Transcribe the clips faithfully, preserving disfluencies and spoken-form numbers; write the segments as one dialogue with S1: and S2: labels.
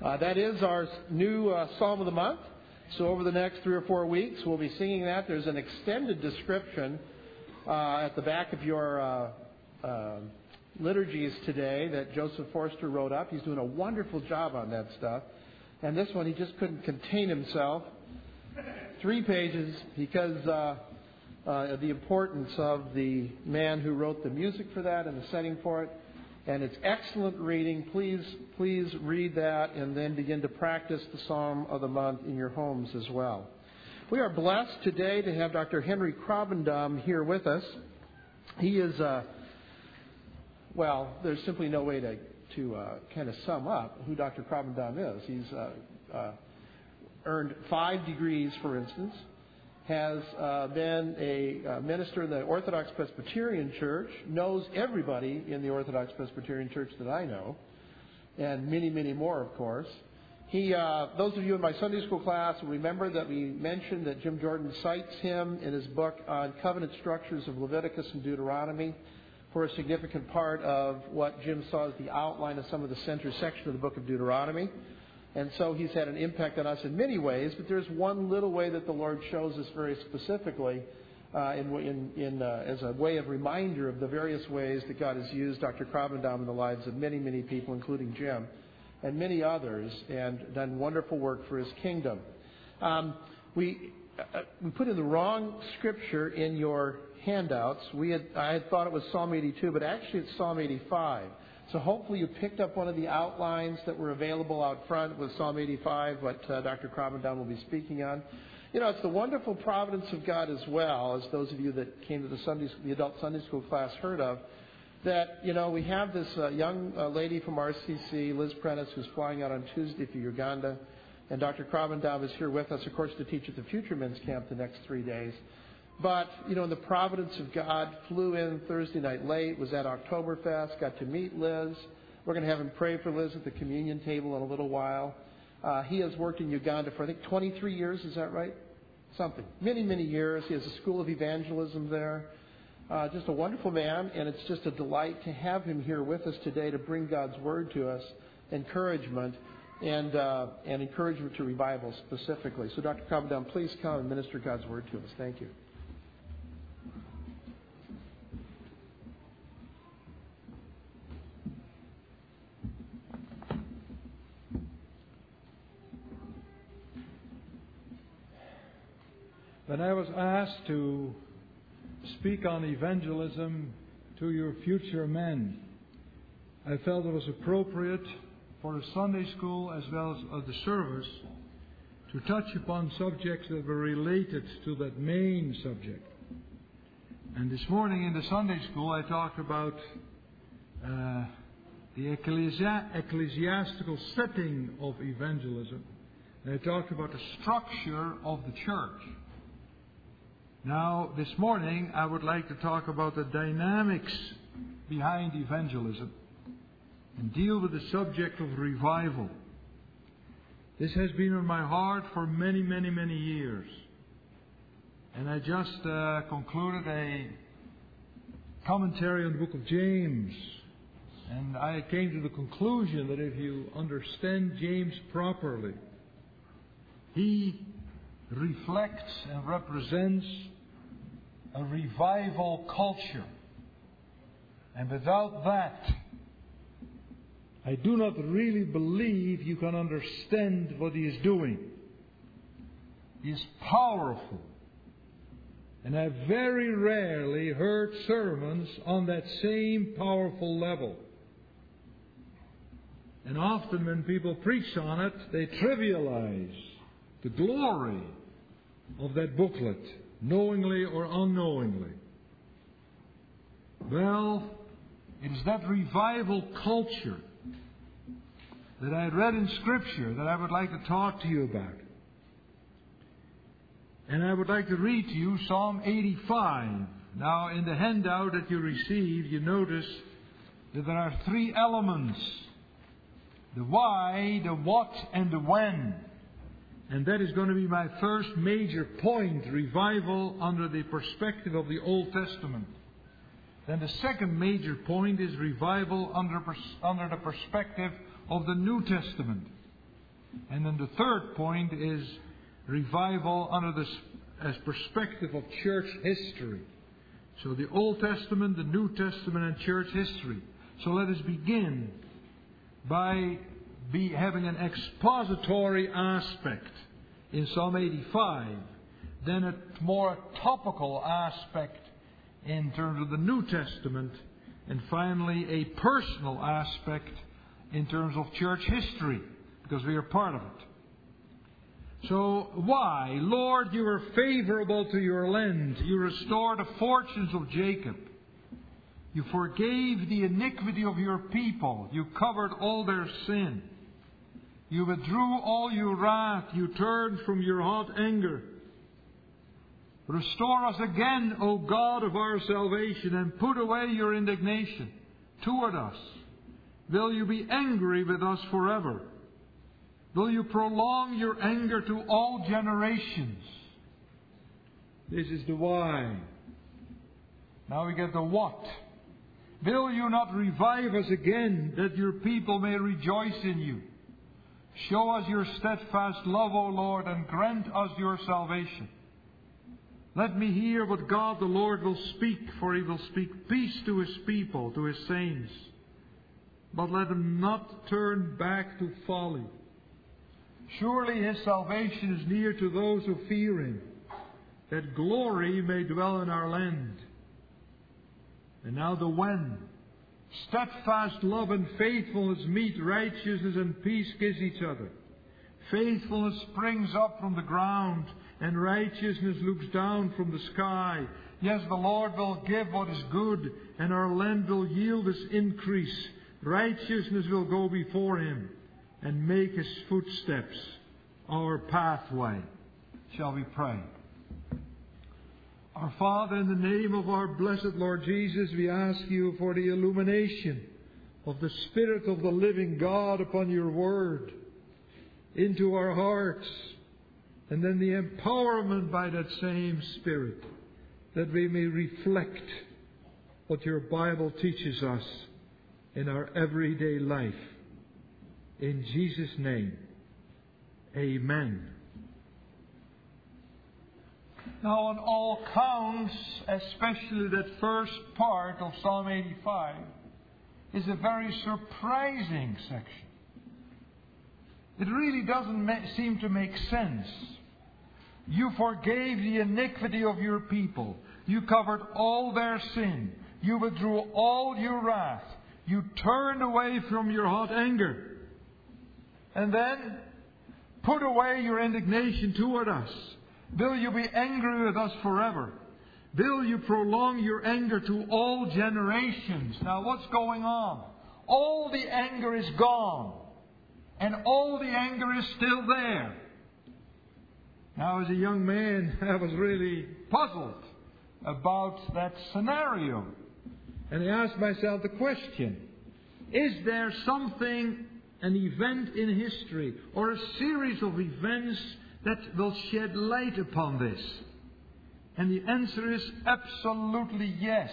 S1: Uh, that is our new uh, Psalm of the Month. So over the next three or four weeks, we'll be singing that. There's an extended description uh, at the back of your uh, uh, liturgies today that Joseph Forster wrote up. He's doing a wonderful job on that stuff. And this one, he just couldn't contain himself. Three pages because uh, uh, the importance of the man who wrote the music for that and the setting for it. And it's excellent reading. Please, please read that and then begin to practice the Psalm of the Month in your homes as well. We are blessed today to have Doctor Henry Krabbendam here with us. He is, uh, well, there's simply no way to, to uh, kind of sum up who Doctor Krabbendam is. He's uh, uh, earned five degrees, for instance, has uh, been a uh, minister in the Orthodox Presbyterian Church, knows everybody in the Orthodox Presbyterian Church that I know, and many, many more, of course. He, uh, those of you in my Sunday school class will remember that we mentioned that Jim Jordan cites him in his book on covenant structures of Leviticus and Deuteronomy for a significant part of what Jim saw as the outline of some of the center section of the book of Deuteronomy. And so he's had an impact on us in many ways, but there's one little way that the Lord shows us very specifically uh, in, in, in, uh, as a way of reminder of the various ways that God has used Doctor Krabbendam in the lives of many, many people, including Jim, and many others, and done wonderful work for his kingdom. Um, we uh, we put in the wrong scripture in your handouts. We had I had thought it was Psalm eighty-two, but actually it's Psalm eighty-five. So hopefully you picked up one of the outlines that were available out front with Psalm eighty-five, what uh, Doctor Krabbendam will be speaking on. You know, it's the wonderful providence of God as well, as those of you that came to the Sunday, the adult Sunday school class heard of, that, you know, we have this uh, young uh, lady from R C C, Liz Prentice, who's flying out on Tuesday for Uganda. And Doctor Krabbendam is here with us, of course, to teach at the Future Men's Camp the next three days. But, you know, in the providence of God, flew in Thursday night late, was at Oktoberfest, got to meet Liz. We're going to have him pray for Liz at the communion table in a little while. Uh, he has worked in Uganda for, I think, twenty-three years, is that right? Something. Many, many years. He has a school of evangelism there. Uh, just a wonderful man, and it's just a delight to have him here with us today to bring God's Word to us, encouragement, and uh, and encouragement to revival specifically. So, Doctor Krabbendam, please come and minister God's Word to us. Thank you.
S2: When I was asked to speak on evangelism to your future men, I felt it was appropriate for the Sunday school as well as of the service to touch upon subjects that were related to that main subject. And this morning in the Sunday school I talked about uh, the ecclesi- ecclesiastical setting of evangelism. And I talked about the structure of the church. Now, this morning, I would like to talk about the dynamics behind evangelism and deal with the subject of revival. This has been on my heart for many, many, many years. And I just uh, concluded a commentary on the book of James. And I came to the conclusion that if you understand James properly, he reflects and represents a revival culture. And without that, I do not really believe you can understand what he is doing. He is powerful. And I very rarely heard sermons on that same powerful level. And often when people preach on it, they trivialize the glory of that booklet, knowingly or unknowingly. Well, it is that revival culture that I read in Scripture that I would like to talk to you about. And I would like to read to you Psalm eighty-five. Now, in the handout that you received, you notice that there are three elements: the why, the what, and the when. And that is going to be my first major point, revival under the perspective of the Old Testament. Then the second major point is revival under, under the perspective of the New Testament. And then the third point is revival under the as perspective of church history. So the Old Testament, the New Testament, and church history. So let us begin by be having an expository aspect in Psalm eighty-five, then a more topical aspect in terms of the New Testament, and finally a personal aspect in terms of church history, because we are part of it. So why? Lord, you are favorable to your land. You restore the fortunes of Jacob. You forgave the iniquity of your people. You covered all their sin. You withdrew all your wrath. You turned from your hot anger. Restore us again, O God of our salvation, and put away your indignation toward us. Will you be angry with us forever? Will you prolong your anger to all generations? This is the why. Now we get the what. Will you not revive us again, that your people may rejoice in you? Show us your steadfast love, O Lord, and grant us your salvation. Let me hear what God the Lord will speak, for He will speak peace to His people, to His saints. But let Him not turn back to folly. Surely His salvation is near to those who fear Him, that glory may dwell in our land. And now the when. Steadfast love and faithfulness meet, righteousness and peace kiss each other. Faithfulness springs up from the ground, and righteousness looks down from the sky. Yes, the Lord will give what is good, and our land will yield its increase. Righteousness will go before Him, and make His footsteps our pathway. Shall we pray? Our Father, in the name of our blessed Lord Jesus, we ask you for the illumination of the Spirit of the living God upon your Word into our hearts, and then the empowerment by that same Spirit that we may reflect what your Bible teaches us in our everyday life. In Jesus' name, amen. Now, on all counts, especially that first part of Psalm eighty-five, is a very surprising section. It really doesn't ma- seem to make sense. You forgave the iniquity of your people. You covered all their sin. You withdrew all your wrath. You turned away from your hot anger. And then, put away your indignation toward us. Will you be angry with us forever? Will you prolong your anger to all generations? Now, what's going on? All the anger is gone. And all the anger is still there. Now, as a young man, I was really puzzled about that scenario. And I asked myself the question, is there something, an event in history, or a series of events that will shed light upon this? And the answer is absolutely yes.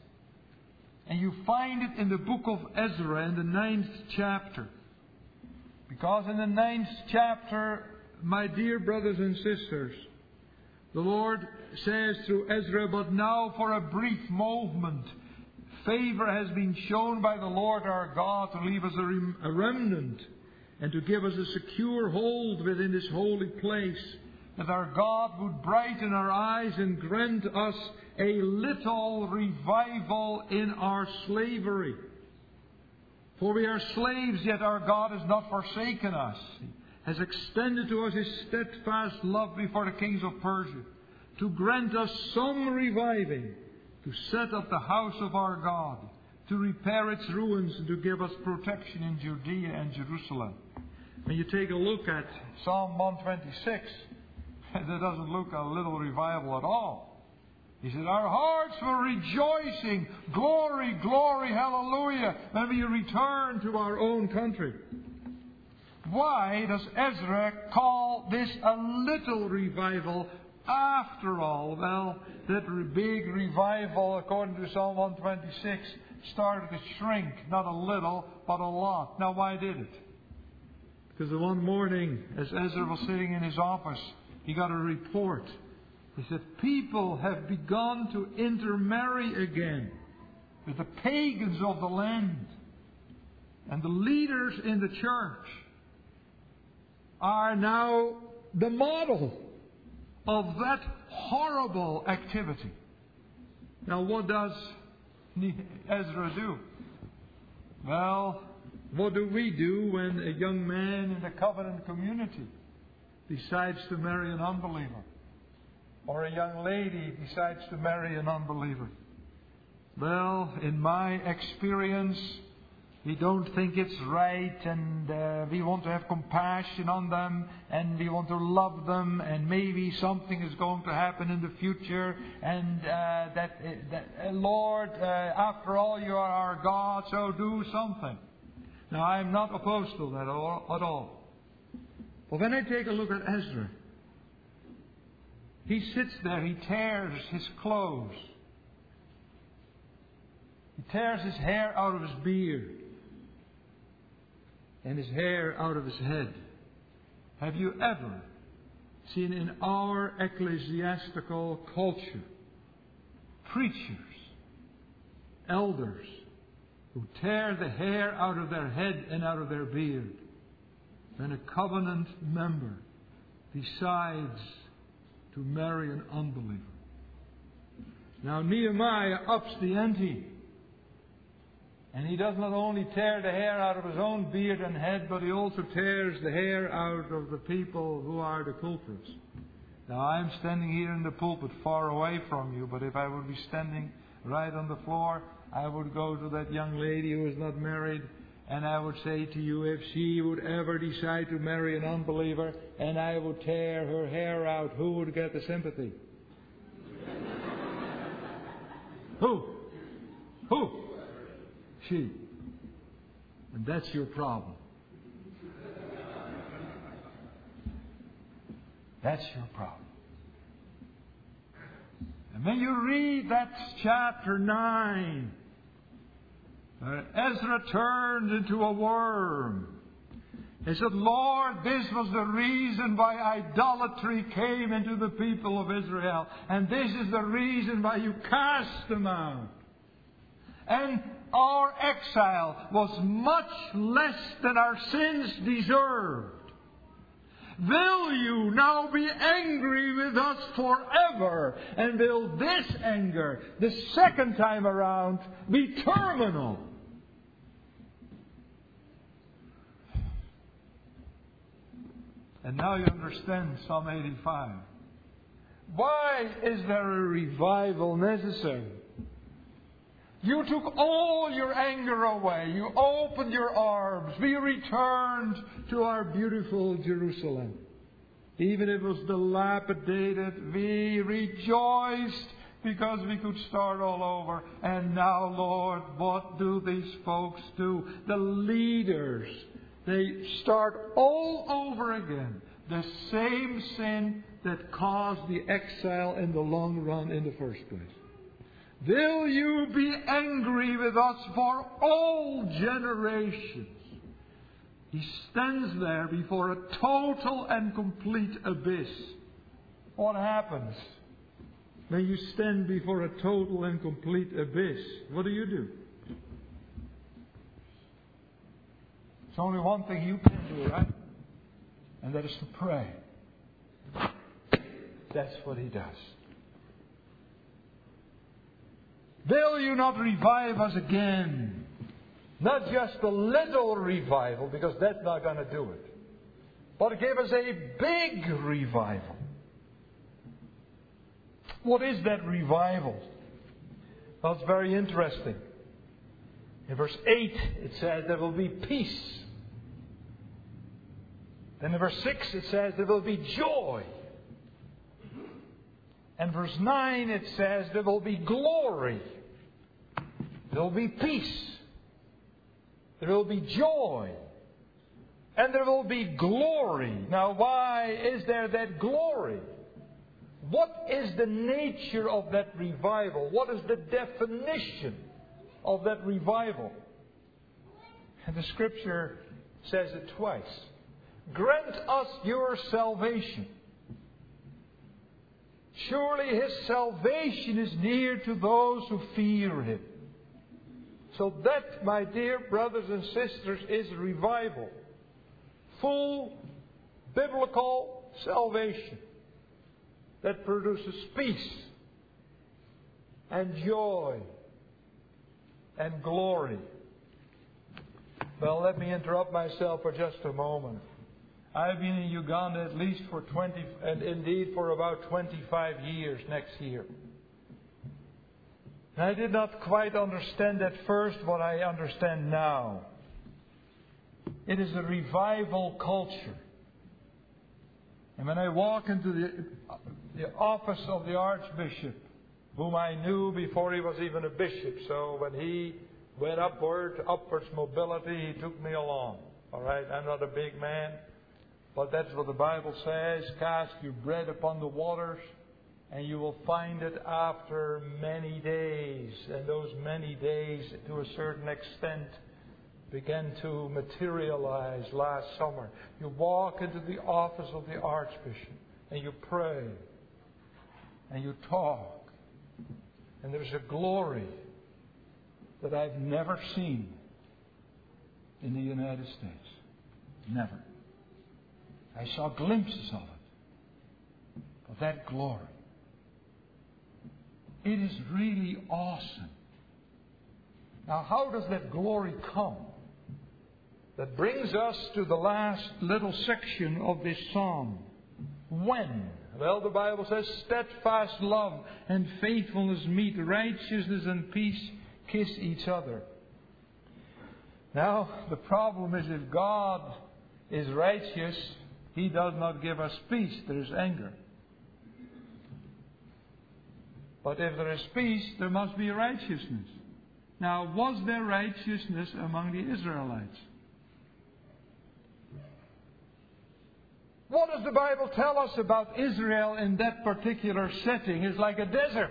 S2: And you find it in the book of Ezra in the ninth chapter. Because in the ninth chapter, my dear brothers and sisters, the Lord says through Ezra, but now for a brief moment, favor has been shown by the Lord our God to leave us a, rem- a remnant and to give us a secure hold within this holy place, that our God would brighten our eyes and grant us a little revival in our slavery. For we are slaves, yet our God has not forsaken us. He has extended to us His steadfast love before the kings of Persia, to grant us some reviving, to set up the house of our God, to repair its ruins, and to give us protection in Judea and Jerusalem. When you take a look at Psalm one twenty-six, that doesn't look a little revival at all. He said, our hearts were rejoicing, glory, glory, hallelujah, when we return to our own country. Why does Ezra call this a little revival after all? Well, that big revival, according to Psalm one twenty-six, started to shrink, not a little, but a lot. Now, why did it? Because the one morning, as Ezra was sitting in his office, he got a report. He said, people have begun to intermarry again with the pagans of the land. And the leaders in the church are now the model of that horrible activity. Now what does Ezra do? Well, what do we do when a young man in the covenant community decides to marry an unbeliever? Or a young lady decides to marry an unbeliever? Well, in my experience, we don't think it's right, and uh, we want to have compassion on them, and we want to love them, and maybe something is going to happen in the future, and uh, that, uh, that uh, Lord, uh, after all, you are our God, so do something. Now, I'm not opposed to that at all. But when I take a look at Ezra, he sits there, he tears his clothes. He tears his hair out of his beard and his hair out of his head. Have you ever seen in our ecclesiastical culture preachers, elders, who tear the hair out of their head and out of their beard when a covenant member decides to marry an unbeliever? Now Nehemiah ups the ante. And he does not only tear the hair out of his own beard and head, but he also tears the hair out of the people who are the culprits. Now I'm standing here in the pulpit far away from you, but if I would be standing right on the floor, I would go to that young lady who is not married, and I would say to you, if she would ever decide to marry an unbeliever, and I would tear her hair out, who would get the sympathy? Who? Who? She. And that's your problem. That's your problem. And when you read that chapter nine, uh, Ezra turned into a worm. He said, Lord, this was the reason why idolatry came into the people of Israel. And this is the reason why you cast them out. And our exile was much less than our sins deserved. Will you now be angry with us forever? And will this anger, the second time around, be terminal? And now you understand Psalm eighty-five. Why is there a revival necessary? You took all your anger away. You opened your arms. We returned to our beautiful Jerusalem. Even if it was dilapidated, we rejoiced because we could start all over. And now, Lord, what do these folks do? The leaders, they start all over again. The same sin that caused the exile in the long run in the first place. Will you be angry with us for all generations? He stands there before a total and complete abyss. What happens when you stand before a total and complete abyss? What do you do? There's only one thing you can do, right? And that is to pray. That's what he does. Will you not revive us again? Not just a little revival, because that's not going to do it. But give us a big revival. What is that revival? Well, it's very interesting. In verse eight, it says there will be peace. Then in verse six, it says there will be joy. And verse nine, it says there will be glory. There will be peace. There will be joy. And there will be glory. Now, why is there that glory? What is the nature of that revival? What is the definition of that revival? And the Scripture says it twice. grant us your salvation. Surely his salvation is near to those who fear him. So that, my dear brothers and sisters, is revival. Full biblical salvation that produces peace and joy and glory. Well, let me interrupt myself for just a moment. I've been in Uganda at least for twenty, and indeed for about twenty-five years next year. And I did not quite understand at first what I understand now. It is a revival culture. And when I walk into the, the office of the Archbishop, whom I knew before he was even a bishop, so when he went upward, upwards mobility, he took me along. All right, I'm not a big man, but that's what the Bible says. Cast your bread upon the waters, and you will find it after many days. And those many days, to a certain extent, began to materialize last summer. You walk into the office of the Archbishop, and you pray, and you talk, and there's a glory that I've never seen in the United States. Never. I saw glimpses of it, of that glory. It is really awesome. Now, how does that glory come? That brings us to the last little section of this psalm. When? Well, the Bible says, steadfast love and faithfulness meet, righteousness and peace kiss each other. Now, the problem is if God is righteous, He does not give us peace. There is anger. But if there is peace, there must be righteousness. Now, was there righteousness among the Israelites? What does the Bible tell us about Israel in that particular setting? It's like a desert.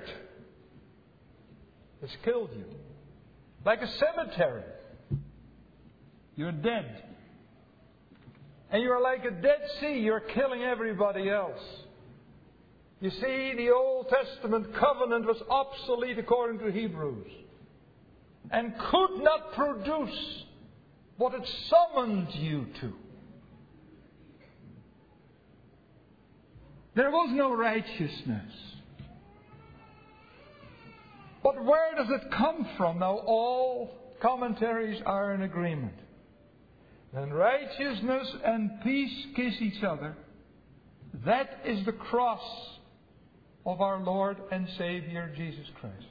S2: It's killed you. Like a cemetery. You're dead. And you're like a Dead Sea. You're killing everybody else. You see, the Old Testament covenant was obsolete according to Hebrews. And could not produce what it summoned you to. There was no righteousness. But where does it come from? Now, all commentaries are in agreement. When righteousness and peace kiss each other, that is the cross of our Lord and Savior Jesus Christ.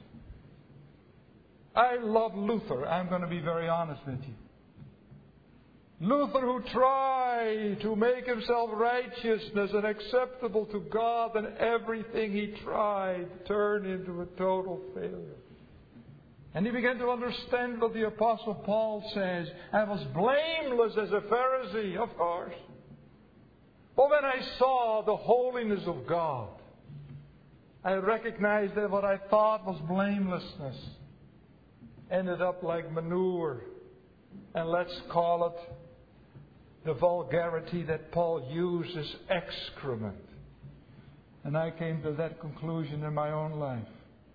S2: I love Luther. I'm going to be very honest with you. Luther, who tried to make himself righteousness and acceptable to God, and everything he tried turned into a total failure. And he began to understand what the Apostle Paul says. I was blameless as a Pharisee, of course. But when I saw the holiness of God, I recognized that what I thought was blamelessness ended up like manure. And let's call it the vulgarity that Paul uses, excrement. And I came to that conclusion in my own life.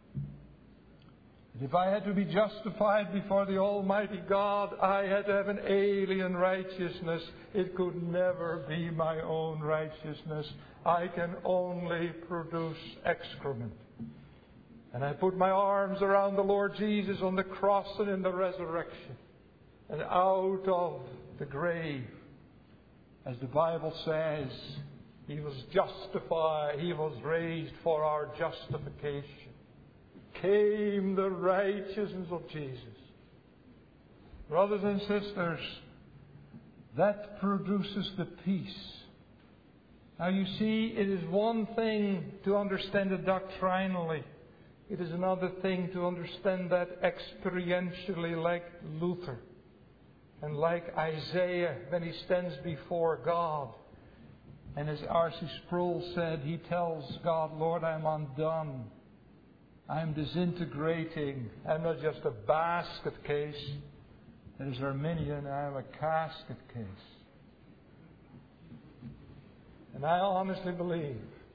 S2: If I had to be justified before the Almighty God, I had to have an alien righteousness. It could never be my own righteousness. I can only produce excrement. And I put my arms around the Lord Jesus on the cross and in the resurrection. And out of the grave, as the Bible says, He was justified, He was raised for our justification. Came the righteousness of Jesus. Brothers and sisters, that produces the peace. Now you see, it is one thing to understand it doctrinally. It is another thing to understand that experientially, like Luther. And like Isaiah, when he stands before God. And as R C Sproul said, he tells God, Lord, I'm undone. I'm disintegrating. I'm not just a basket case. As Arminian, I'm a casket case. And I honestly believe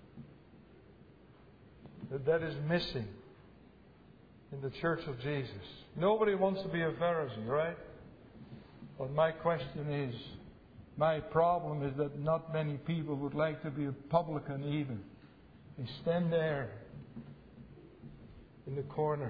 S2: that that is missing in the Church of Jesus. Nobody wants to be a Pharisee, right? But my question is, my problem is that not many people would like to be a publican even. They stand there in the corner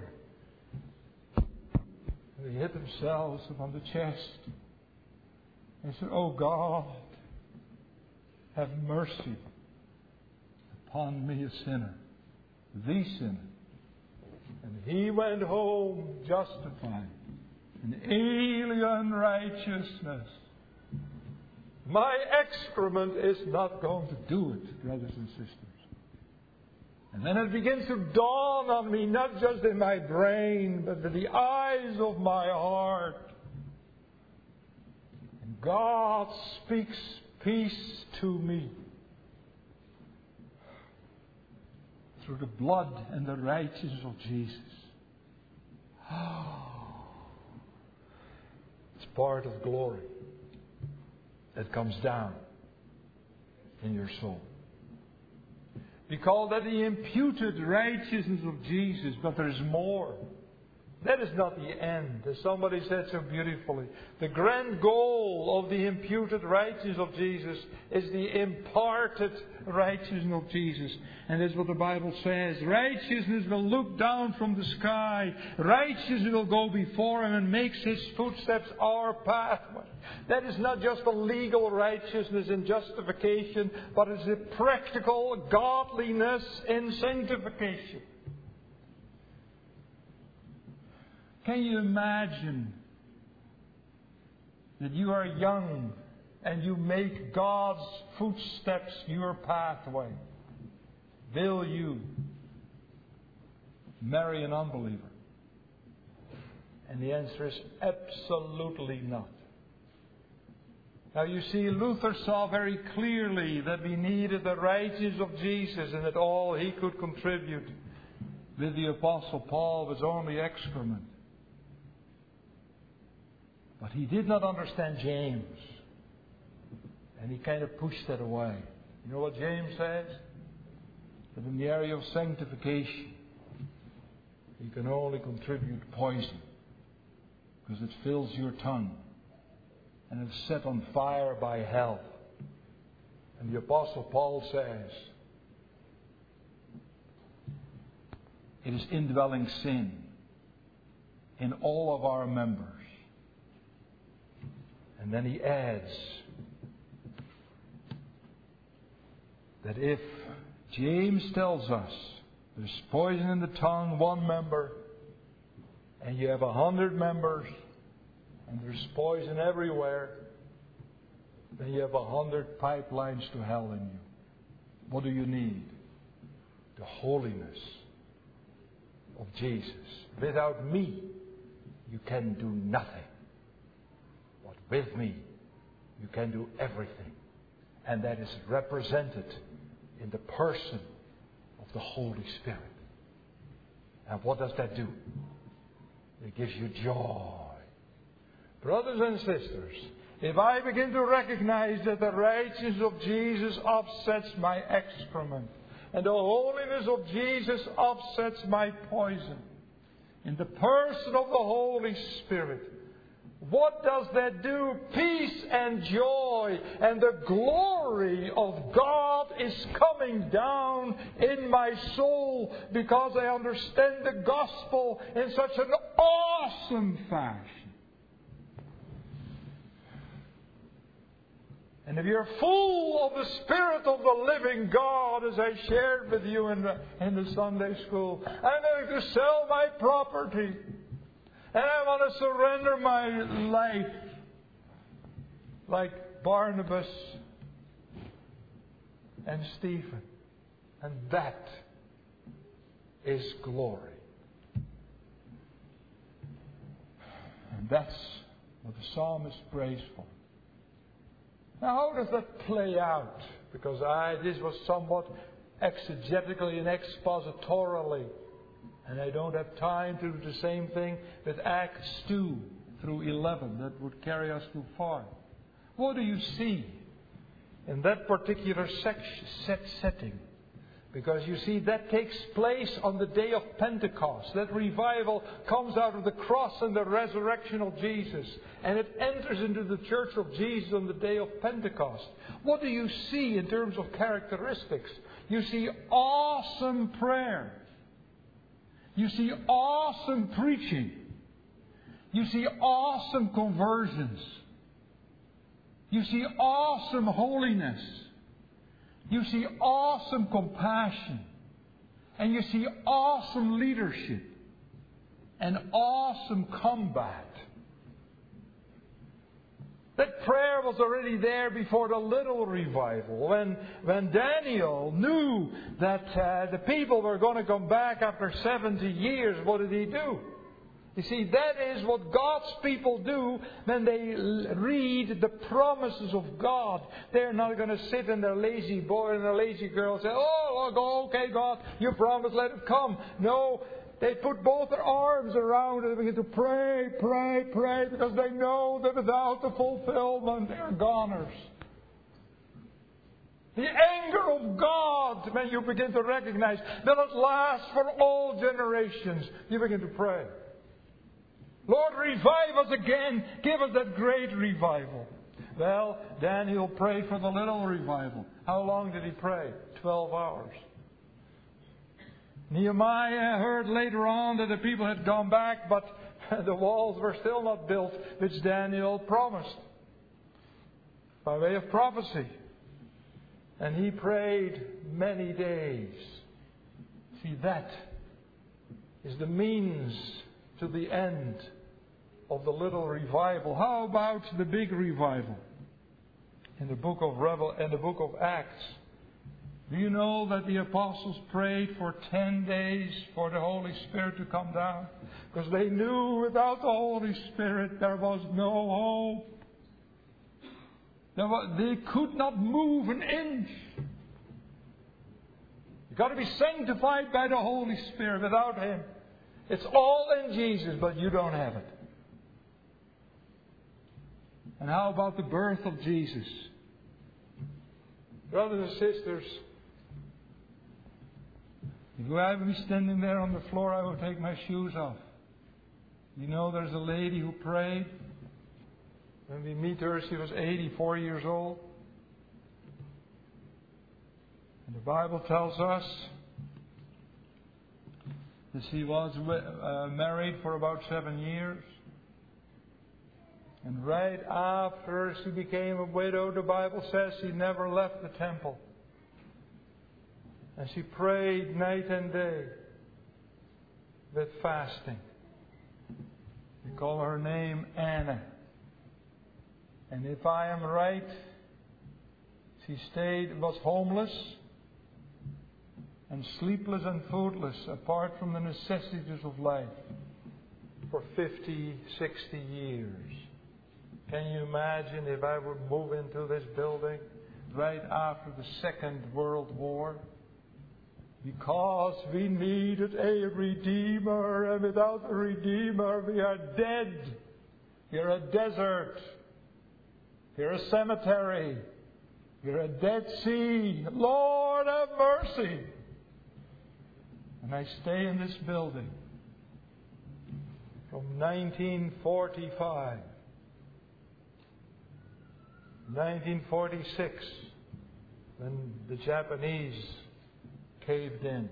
S2: and they hit themselves upon the chest and say, "Oh God, have mercy upon me, a sinner, the sinner." And he went home justified in alien righteousness. My excrement is not going to do it, brothers and sisters. And then it begins to dawn on me, not just in my brain, but in the eyes of my heart. And God speaks peace to me through the blood and the righteousness of Jesus. It's part of glory that comes down in your soul. We call that the imputed righteousness of Jesus, but there is more. That is not the end. As somebody said so beautifully, the grand goal of the imputed righteousness of Jesus is the imparted righteousness of Jesus. And that's what the Bible says. Righteousness will look down from the sky. Righteousness will go before Him and makes His footsteps our pathway. That is not just a legal righteousness in justification, but it's a practical godliness in sanctification. Can you imagine that you are young and you make God's footsteps your pathway? Will you marry an unbeliever? And the answer is absolutely not. Now you see, Luther saw very clearly that we needed the righteousness of Jesus and that all he could contribute with the Apostle Paul was only excrement. But he did not understand James. And he kind of pushed that away. You know what James says? That in the area of sanctification, you can only contribute poison. Because it fills your tongue. And it's set on fire by hell. And the Apostle Paul says, it is indwelling sin in all of our members. And then he adds that if James tells us there's poison in the tongue, one member, and you have a hundred members, and there's poison everywhere, then you have a hundred pipelines to hell in you. What do you need? The holiness of Jesus. Without me, you can do nothing. But with me, you can do everything. And that is represented in the person of the Holy Spirit. And what does that do? It gives you joy. Brothers and sisters, if I begin to recognize that the righteousness of Jesus offsets my excrement, and the holiness of Jesus offsets my poison, in the person of the Holy Spirit, what does that do? Peace and joy and the glory of God is coming down in my soul because I understand the gospel in such an awesome fashion. And if you're full of the Spirit of the living God, as I shared with you in the, in the Sunday school, I'm going to sell my property. And I want to surrender my life like Barnabas and Stephen. And that is glory. And that's what the psalmist prays for. Now, how does that play out? Because I, this was somewhat exegetically and expositorily. And I don't have time to do the same thing with Acts two through eleven. That would carry us too far. What do you see in that particular sex, set setting. Because you see, that takes place on the day of Pentecost. That revival comes out of the cross and the resurrection of Jesus. And it enters into the church of Jesus on the day of Pentecost. What do you see in terms of characteristics? You see awesome prayer. You see awesome preaching. You see awesome conversions. You see awesome holiness. You see awesome compassion. And you see awesome leadership. And awesome combat. That prayer was already there before the little revival. When, when Daniel knew that uh, the people were going to come back after seventy years, what did he do? You see, that is what God's people do when they read the promises of God. They're not going to sit in their lazy boy and their lazy girl and say, oh, okay, God, you promised, let it come. No, they put both their arms around it and begin to pray, pray, pray, because they know that without the fulfillment, they're goners. The anger of God, when you begin to recognize that it lasts for all generations, you begin to pray. Lord, revive us again. Give us that great revival. Well, Daniel prayed for the little revival. How long did he pray? Twelve hours. Nehemiah heard later on that the people had gone back, but the walls were still not built, which Daniel promised by way of prophecy. And he prayed many days. See, that is the means to the end of the little revival. How about the big revival? In the book of Revel, in the book of Acts, do you know that the apostles prayed for ten days for the Holy Spirit to come down? Because they knew without the Holy Spirit there was no hope. There was, they could not move an inch. You've got to be sanctified by the Holy Spirit. Without Him, it's all in Jesus, but you don't have it. And how about the birth of Jesus? Brothers and sisters, if I would be standing there on the floor, I would take my shoes off. You know, there's a lady who prayed. When we meet her, she was eighty-four years old. And the Bible tells us that she was uh, married for about seven years. And right after she became a widow, the Bible says she never left the temple. And she prayed night and day with fasting. We call her name Anna. And if I am right, she stayed, was homeless and sleepless and foodless, apart from the necessities of life, for fifty, sixty years. Can you imagine if I would move into this building right after the Second World War? Because we needed a Redeemer, and without a Redeemer we are dead. We are a desert. We are a cemetery. We are a Dead Sea. Lord, have mercy. And I stay in this building from nineteen forty-five. nineteen forty-six, when the Japanese caved in,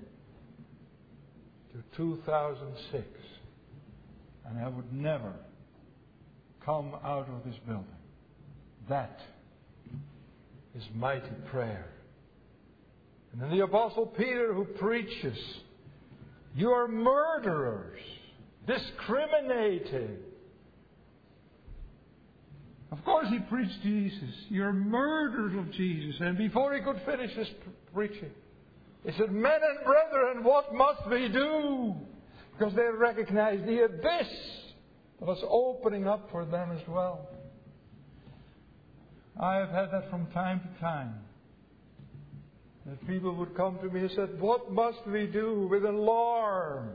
S2: to two thousand six. And I would never come out of this building. That is mighty prayer. And then the Apostle Peter, who preaches, you are murderers, discriminating. Of course he preached Jesus. You're murderers of Jesus. And before he could finish his preaching, he said, men and brethren, what must we do? Because they recognized the abyss that was opening up for them as well. I have had that from time to time. That people would come to me and said, what must we do? With alarm.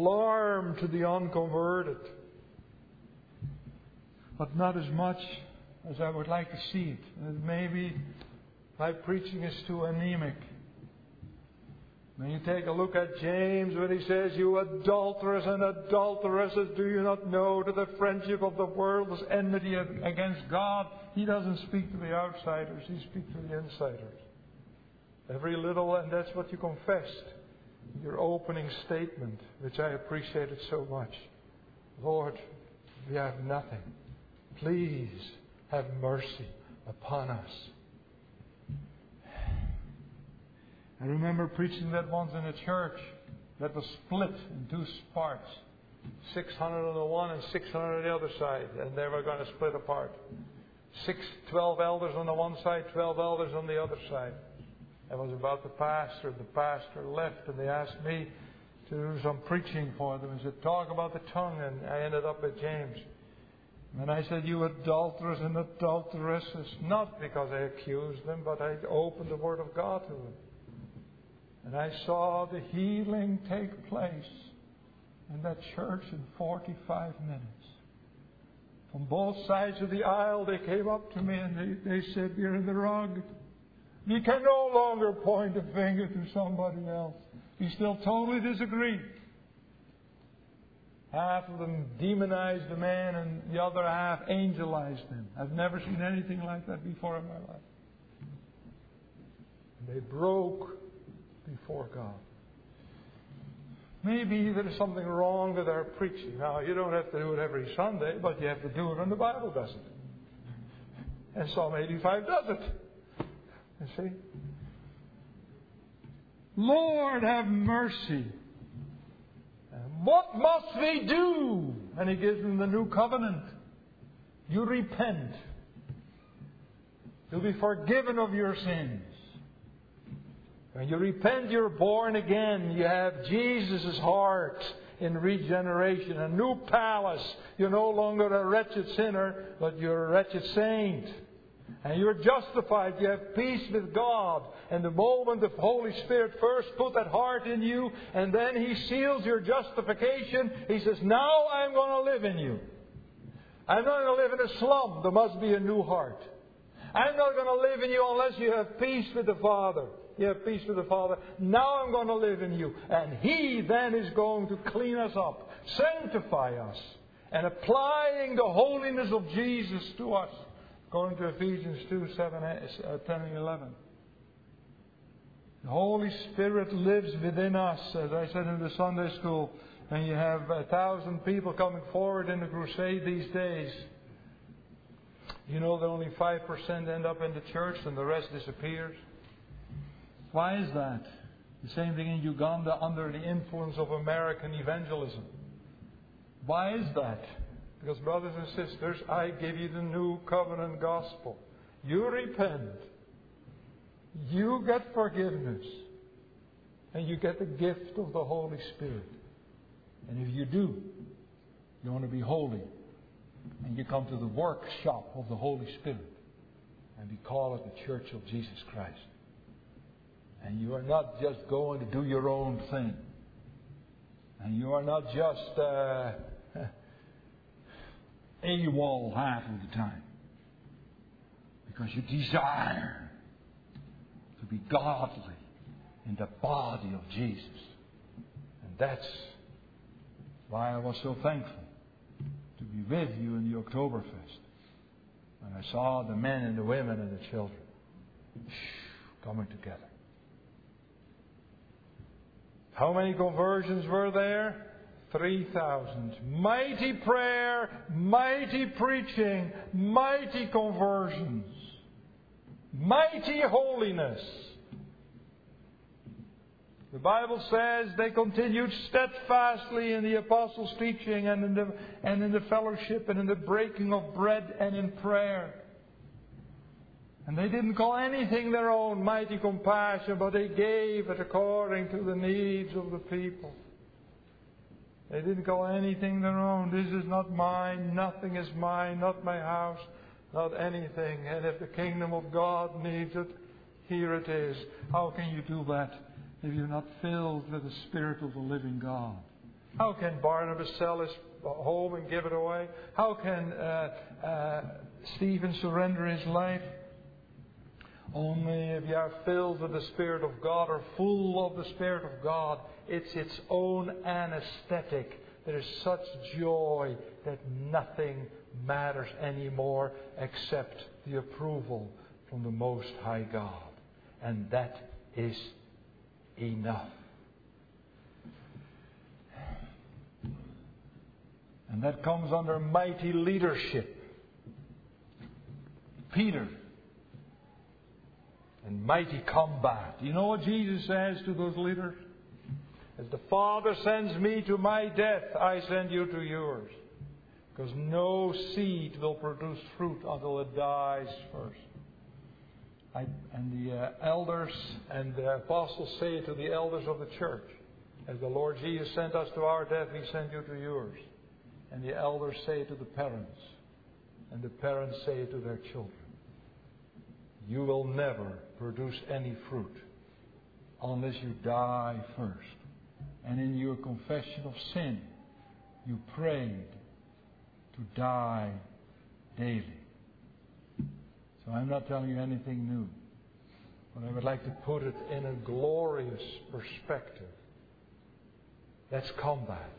S2: Alarm to the unconverted. But not as much as I would like to see it. And maybe my preaching is too anemic. When you take a look at James, when he says, "You adulterers and adulteresses, do you not know that the friendship of the world is enmity against God?" He doesn't speak to the outsiders, he speaks to the insiders. Every little, and that's what you confessed. Your opening statement, which I appreciated so much. "Lord, we have nothing. Please have mercy upon us." I remember preaching that once in a church that was split in two parts. six hundred on the one and six hundred on the other side. And they were going to split apart. Six, twelve elders on the one side, twelve elders on the other side. I was about the pastor. The pastor left and they asked me to do some preaching for them. He said, "Talk about the tongue." And I ended up with James. And I said, "You adulterers and adulteresses," not because I accused them, but I opened the Word of God to them. And I saw the healing take place in that church in forty-five minutes. From both sides of the aisle, they came up to me and they, they said, "You're in the wrong. You can no longer point a finger to somebody else. You still totally disagree." Half of them demonized the man and the other half angelized him. I've never seen anything like that before in my life. And they broke before God. Maybe there is something wrong with our preaching. Now, you don't have to do it every Sunday, but you have to do it when the Bible does it. And Psalm eighty-five does it. You see? "Lord, have mercy. And what must we do?" And He gives them the new covenant. You repent. You'll be forgiven of your sins. When you repent, you're born again. You have Jesus' heart in regeneration. A new palace. You're no longer a wretched sinner, but you're a wretched saint. And you're justified. You have peace with God. And the moment the Holy Spirit first put that heart in you, and then He seals your justification, He says, "Now I'm going to live in you. I'm not going to live in a slum. There must be a new heart. I'm not going to live in you unless you have peace with the Father. You have peace with the Father. Now I'm going to live in you." And He then is going to clean us up, sanctify us, and applying the holiness of Jesus to us. According to Ephesians two, seven, ten and eleven. The Holy Spirit lives within us, as I said in the Sunday school. And you have a thousand people coming forward in the crusade these days. You know that only five percent end up in the church and the rest disappears. Why is that? The same thing in Uganda under the influence of American evangelism. Why is that? Because, brothers and sisters, I give you the new covenant gospel. You repent. You get forgiveness. And you get the gift of the Holy Spirit. And if you do, you want to be holy. And you come to the workshop of the Holy Spirit. And we call it the Church of Jesus Christ. And you are not just going to do your own thing. And you are not just uh, AWOL half of the time. Because you desire to be godly in the body of Jesus. And that's why I was so thankful to be with you in the Oktoberfest. When I saw the men and the women and the children coming together. How many conversions were there? three thousand. Mighty prayer, mighty preaching, mighty conversions. Mighty holiness. The Bible says they continued steadfastly in the apostles' teaching and in the, and in the fellowship and in the breaking of bread and in prayer. And they didn't call anything their own mighty compassion, but they gave it according to the needs of the people. They didn't call anything their own. This is not mine, nothing is mine, not my house, not anything. And if the kingdom of God needs it, here it is. How can you do that if you're not filled with the Spirit of the living God? How can Barnabas sell his home and give it away? How can uh, uh, Stephen surrender his life? Only if you are filled with the Spirit of God or full of the Spirit of God, it's its own anesthetic. There is such joy that nothing matters anymore except the approval from the Most High God. And that is enough. And that comes under mighty leadership. Peter. And mighty combat. You know what Jesus says to those leaders? As the Father sends me to my death, I send you to yours. Because no seed will produce fruit until it dies first. I, and the uh, elders and the apostles say to the elders of the church, as the Lord Jesus sent us to our death, we send you to yours. And the elders say to the parents, and the parents say to their children, you will never produce any fruit unless you die first. And in your confession of sin, you prayed to die daily. So I'm not telling you anything new. But I would like to put it in a glorious perspective. That's combat.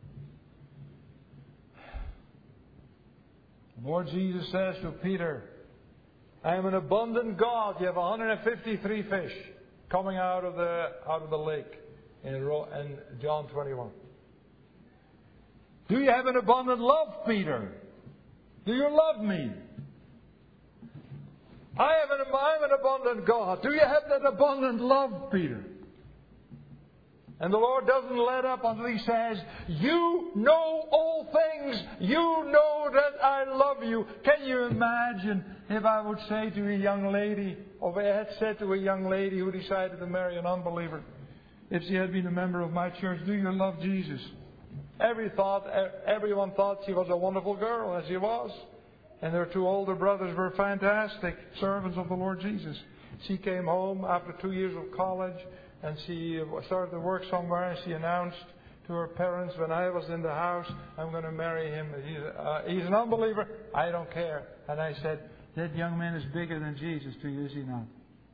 S2: The Lord Jesus says to Peter, I am an abundant God. You have one hundred fifty-three fish coming out of the out of the lake in, in John twenty-one. Do you have an abundant love, Peter? Do you love me? I have an, I'm an abundant God. Do you have that abundant love, Peter? And the Lord doesn't let up until He says, you know all things. You know that I love you. Can you imagine if I would say to a young lady, or if I had said to a young lady who decided to marry an unbeliever, if she had been a member of my church, do you love Jesus? Every thought, everyone thought she was a wonderful girl, as she was. And her two older brothers were fantastic servants of the Lord Jesus. She came home after two years of college, and she started to work somewhere, and she announced to her parents, when I was in the house, I'm going to marry him. He's, uh, he's an unbeliever. I don't care. And I said, that young man is bigger than Jesus to you, is he not?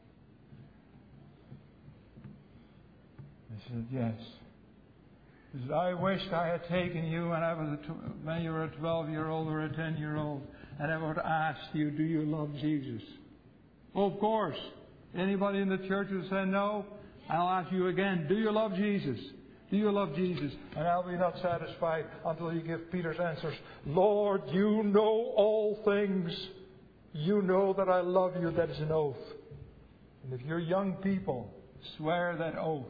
S2: I said, yes. He said, I wished I had taken you when I was a tw- when you were a twelve-year-old or a ten-year-old, and I would ask you, do you love Jesus? Well, of course. Anybody in the church who said no, I'll ask you again, do you love Jesus? Do you love Jesus? And I'll be not satisfied until you give Peter's answers. Lord, you know all things. You know that I love you. That is an oath. And if you're young people, swear that oath.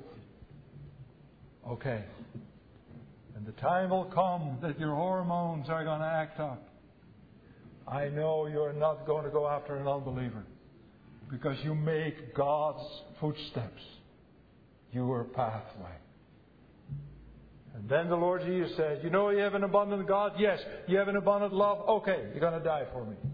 S2: Okay. And the time will come that your hormones are going to act up. I know you're not going to go after an unbeliever, because you make God's footsteps your pathway. And then the Lord Jesus says, you know you have an abundant God? Yes. You have an abundant love? Okay, you're going to die for me.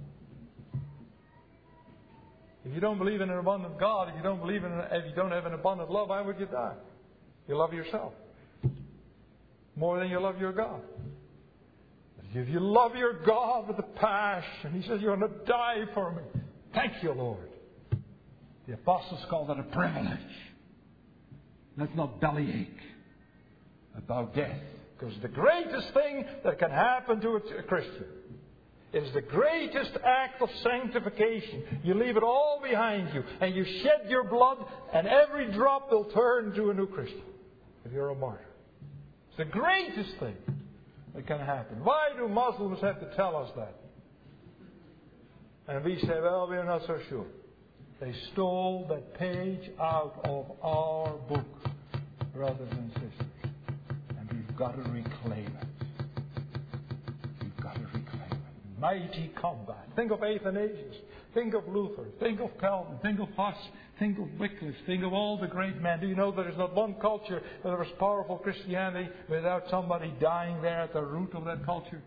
S2: If you don't believe in an abundant God, if you don't believe in, if you don't have an abundant love, why would you die? You love yourself more than you love your God. If you love your God with a passion, He says, you're going to die for me. Thank you, Lord. The apostles call that a privilege. Let's not bellyache about death. Because the greatest thing that can happen to a Christian is the greatest act of sanctification. You leave it all behind you, and you shed your blood, and every drop will turn to a new Christian if you're a martyr. It's the greatest thing that can happen. Why do Muslims have to tell us that? And we say, well, we're not so sure. They stole that page out of our book, brothers and sisters. And we've got to reclaim it. We've got to reclaim it. Mighty combat. Think of Athanasius. Think of Luther. Think of Calvin. Think of Huss. Think of Wycliffe. Think of all the great men. Do you know there is not one culture where there was powerful Christianity without somebody dying there at the root of that culture?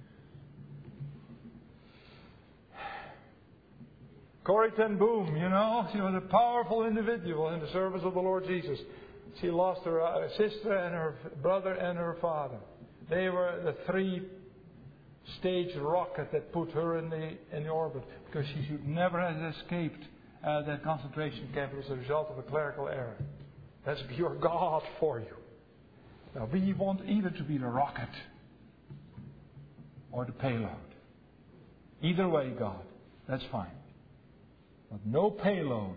S2: Corrie ten Boom, you know, she was a powerful individual in the service of the Lord Jesus. She lost her sister and her brother and her father. They were the three staged rocket that put her in the in the orbit, because she should never have escaped uh, that concentration camp as a result of a clerical error. That's pure God for you. Now we want either to be the rocket or the payload. Either way, God, that's fine. But no payload,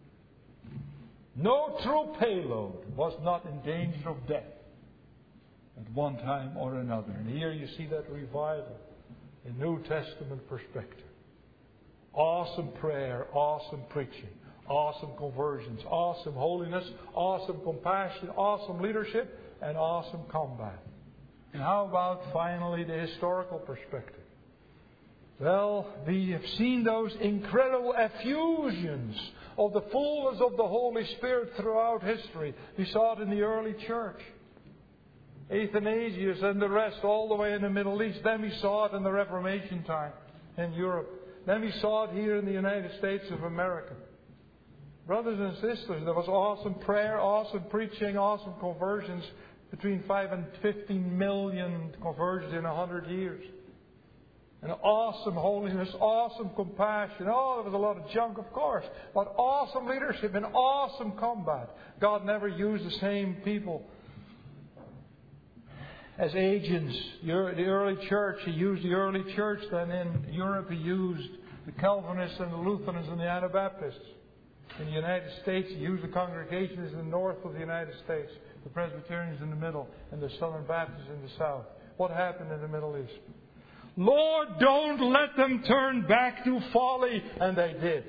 S2: no true payload was not in danger of death at one time or another. And here you see that revival in New Testament perspective. Awesome prayer, awesome preaching, awesome conversions, awesome holiness, awesome compassion, awesome leadership, and awesome combat. And how about finally the historical perspective? Well, we have seen those incredible effusions of the fullness of the Holy Spirit throughout history. We saw it in the early church. Athanasius and the rest all the way in the Middle East. Then we saw it in the Reformation time in Europe. Then we saw it here in the United States of America. Brothers and sisters, there was awesome prayer, awesome preaching, awesome conversions. Between five and fifteen million conversions in a hundred years. And awesome holiness, awesome compassion. Oh, there was a lot of junk, of course. But awesome leadership and awesome combat. God never used the same people as agents. The early church, He used the early church. Then in Europe, He used the Calvinists and the Lutherans and the Anabaptists. In the United States, He used the congregations in the north of the United States, the Presbyterians in the middle, and the Southern Baptists in the south. What happened in the Middle East? Lord, don't let them turn back to folly. And they did.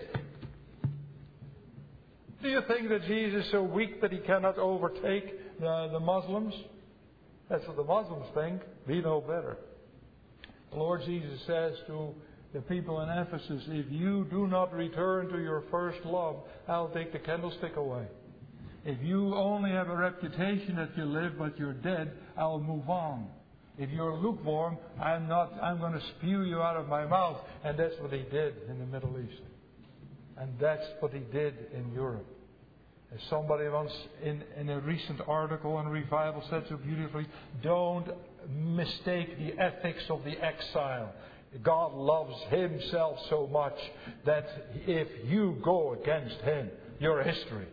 S2: Do you think that Jesus is so weak that He cannot overtake the, the Muslims? That's what the Muslims think. We know better. The Lord Jesus says to the people in Ephesus, if you do not return to your first love, I'll take the candlestick away. If you only have a reputation that you live but you're dead, I'll move on. If you're lukewarm, I'm not. I'm going to spew you out of my mouth. And that's what He did in the Middle East. And that's what He did in Europe. As somebody once in, in a recent article on revival said so beautifully, don't mistake the ethics of the exile. God loves Himself so much that if you go against Him, you're history.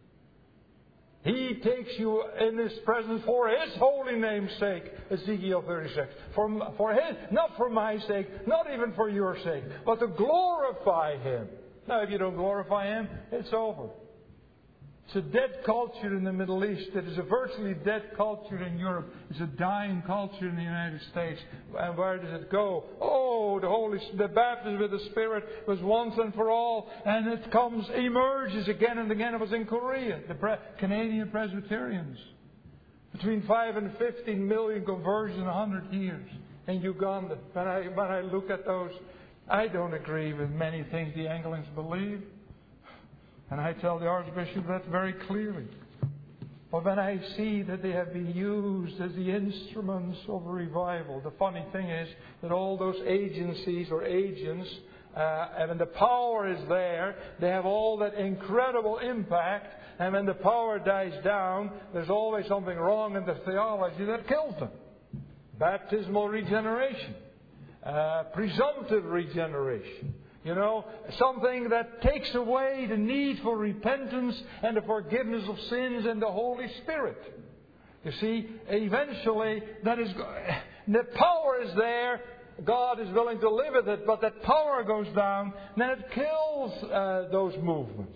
S2: He takes you in His presence for His holy name's sake, Ezekiel thirty-six. For, for His, not for my sake, not even for your sake, but to glorify Him. Now, if you don't glorify Him, it's over. It's a dead culture in the Middle East. It is a virtually dead culture in Europe. It's a dying culture in the United States. And where does it go? Oh, the Holy, the baptism with the Spirit was once and for all, and it comes, emerges again and again. It was in Korea, the Pre- Canadian Presbyterians. Between five and fifteen million conversions in a hundred years. In Uganda, when I when I look at those, I don't agree with many things the Anglicans believe. And I tell the Archbishop that very clearly. But when I see that they have been used as the instruments of revival, the funny thing is that all those agencies or agents, uh, and when the power is there, they have all that incredible impact. And when the power dies down, there's always something wrong in the theology that kills them. Baptismal regeneration, uh, presumptive regeneration. You know, something that takes away the need for repentance and the forgiveness of sins and the Holy Spirit. You see, eventually, that is, the power is there. God is willing to live with it, but that power goes down, and then it kills uh, those movements.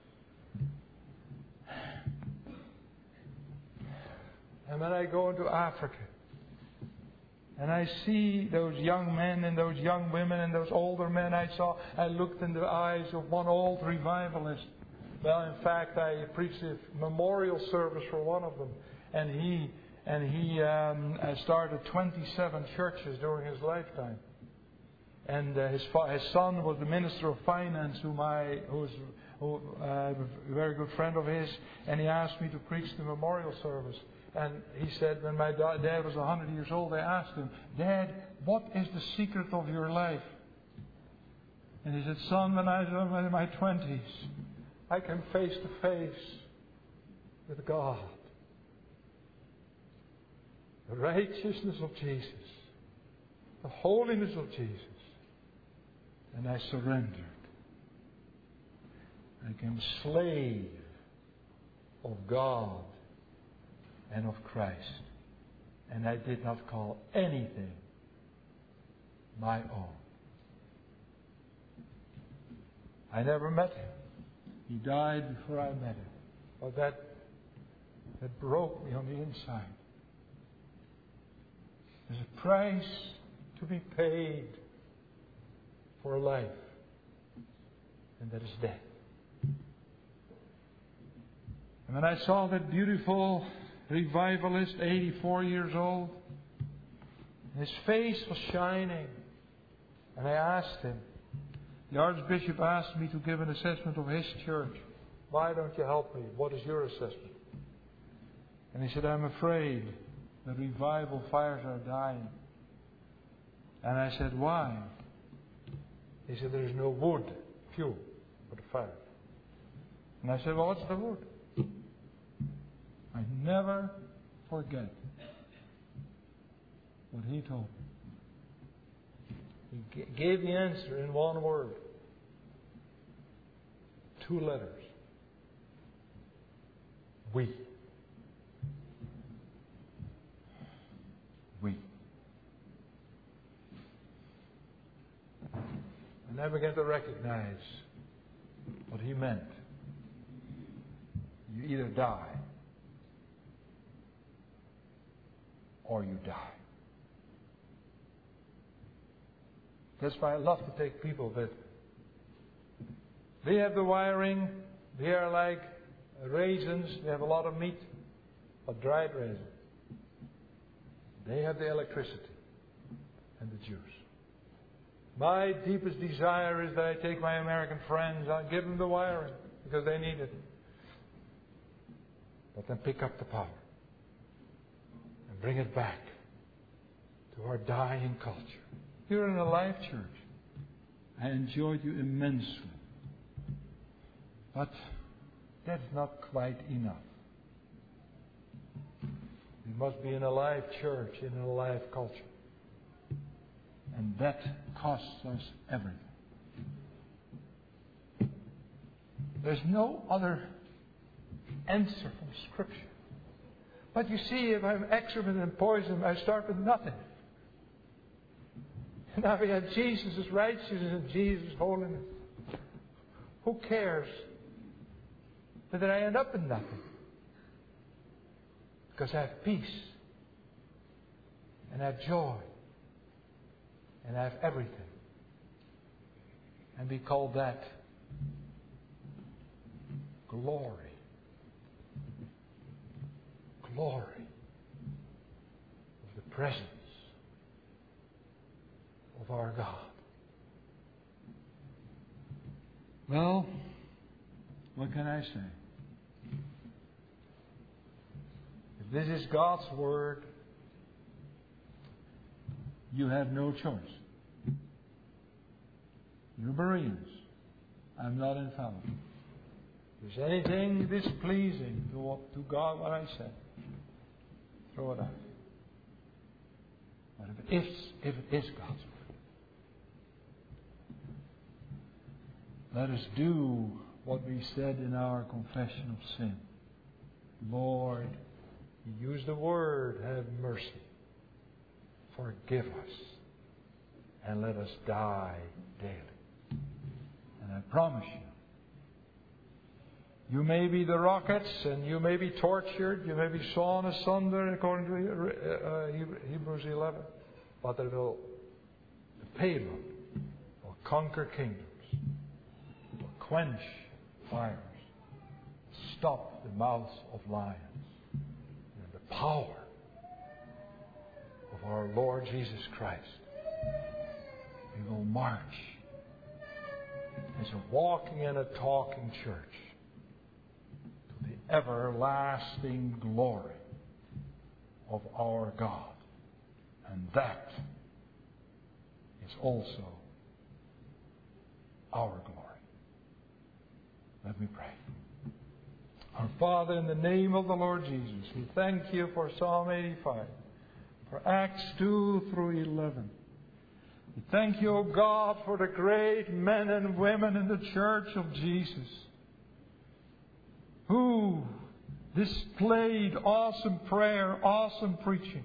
S2: And when I go into Africa, and I see those young men and those young women and those older men I saw, I looked in the eyes of one old revivalist. Well, in fact, I preached a memorial service for one of them. And he and he um, started twenty-seven churches during his lifetime. And uh, his fa- his son was the minister of finance, whom I, who was who, uh, a very good friend of his. And he asked me to preach the memorial service. And he said, when my dad was one hundred years old, I asked him, Dad, what is the secret of your life? And he said, Son, when I was in my twenties, I came face to face with God. The righteousness of Jesus. the holiness of Jesus. And I surrendered. I became slave of God and of Christ. And I did not call anything my own. I never met him. He died before I met him. But that, that broke me on the inside. There's a price to be paid for a life. And that is death. And when I saw that beautiful revivalist, eighty-four years old, his face was shining. And I asked him, the Archbishop asked me to give an assessment of his church. Why don't you help me? What is your assessment? And he said, I'm afraid the revival fires are dying. And I said, why? He said, there is no wood, fuel for the fire. And I said, well, what's the wood? I never forget what he told me. He g- gave the answer in one word. Two letters. We. We. And I began to recognize what he meant. You either die or you die. That's why I love to take people with me. They have the wiring. They are like raisins. They have a lot of meat, but dried raisins. They have the electricity and the juice. My deepest desire is that I take my American friends, I give them the wiring because they need it. But then pick up the power and bring it back to our dying culture. You're in a life church. I enjoyed you immensely. But that's not quite enough. We must be in a live church, in a live culture. And that costs us everything. There's no other answer from Scripture. But you see, if I'm excrement and poison, I start with nothing. And now we have Jesus' righteousness and Jesus' holiness. Who cares whether I end up in nothing? Because I have peace. And I have joy. And I have everything. And we call that glory. Glory of the presence of our God. Well, what can I say? If this is God's Word, you have no choice. You're Bereans. I'm not infallible. If there's anything displeasing to, to God, what I said, throw it out. But if it is, if it is God's Word, let us do what we said in our confession of sin. Lord, you use the word, have mercy. Forgive us. And let us die daily. And I promise you, you may be the rockets and you may be tortured, you may be sawn asunder according to uh, Hebrews eleven. But it will, the payload will conquer kingdoms, will quench fires, stop the mouths of lions. And the power of our Lord Jesus Christ. We will march as a walking and a talking church to the everlasting glory of our God. And that is also our glory. Let me pray. Our Father, in the name of the Lord Jesus, we thank you for Psalm eighty-five, for Acts two through eleven. We thank you, O God, for the great men and women in the Church of Jesus who displayed awesome prayer, awesome preaching,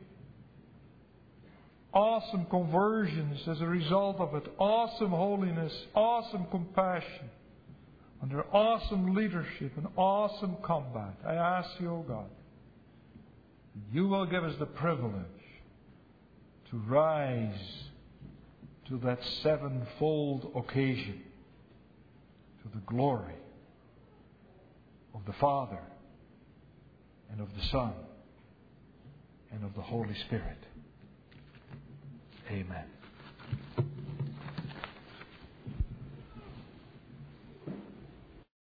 S2: awesome conversions as a result of it, awesome holiness, awesome compassion, under awesome leadership and awesome combat. I ask you, O God, you will give us the privilege to rise to that sevenfold occasion, to the glory of the Father and of the Son and of the Holy Spirit. Amen.